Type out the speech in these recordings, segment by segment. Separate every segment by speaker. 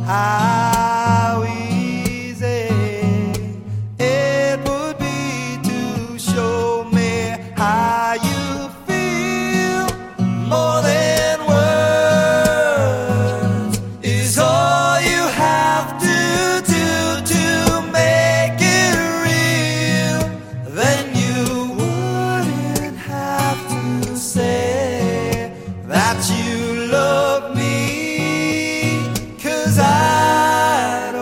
Speaker 1: how easy it would be to show me how you feel. More than words is all you have to do to make it real. Then you wouldn't have to say that you love me, 'cause I'd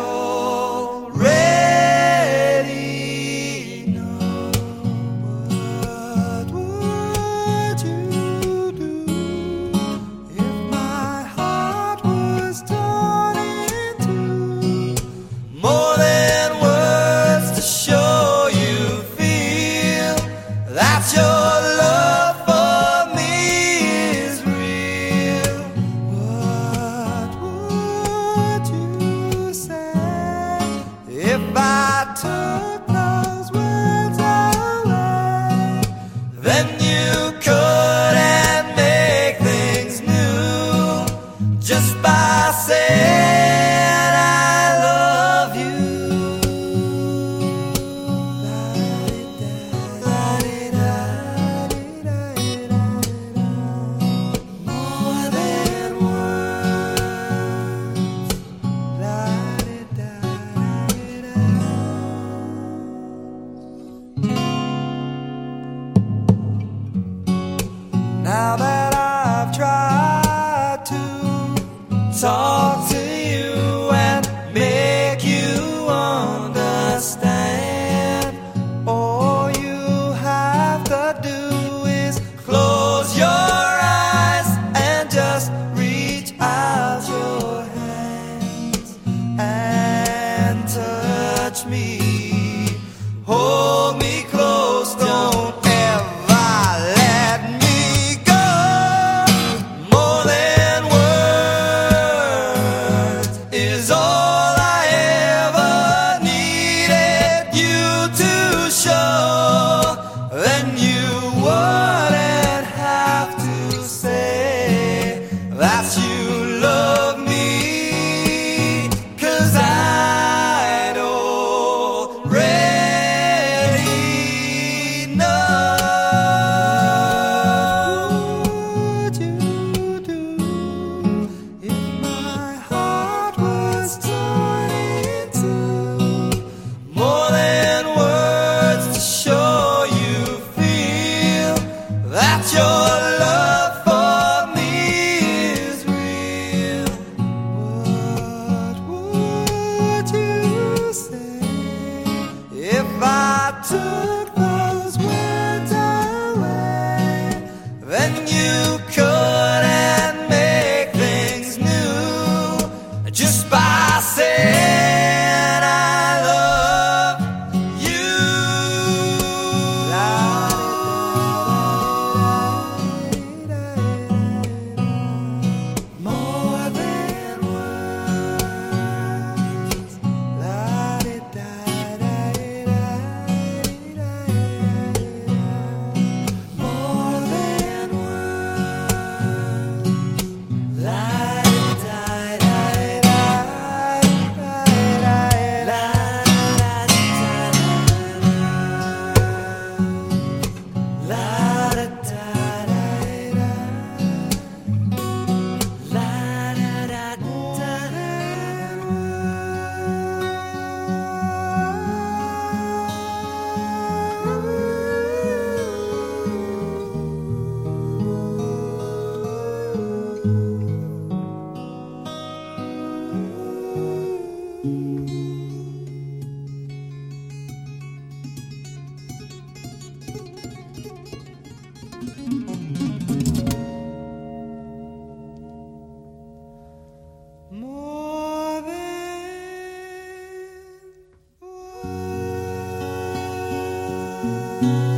Speaker 1: already know. What would you do if my heart was torn in two? More than words to show you feel that your love for me is real. What would you say if I took those words away? Then you couldn't make things new just by saying I love you. More than now that I've tried to talk to you and make you understand, all you have to do is close your eyes and just reach out your hands and touch me. Hold me close, don't ever let me go. More than words is all I ever needed you to show. Then you wouldn't have to say that you love me, 'cause I'd already know. What would you do if my heart was torn in two? More than words to show you feel that your love for me is real. What would you say if I took those words away? Then you couldn't make things new just by saying I love you. More than words. More than than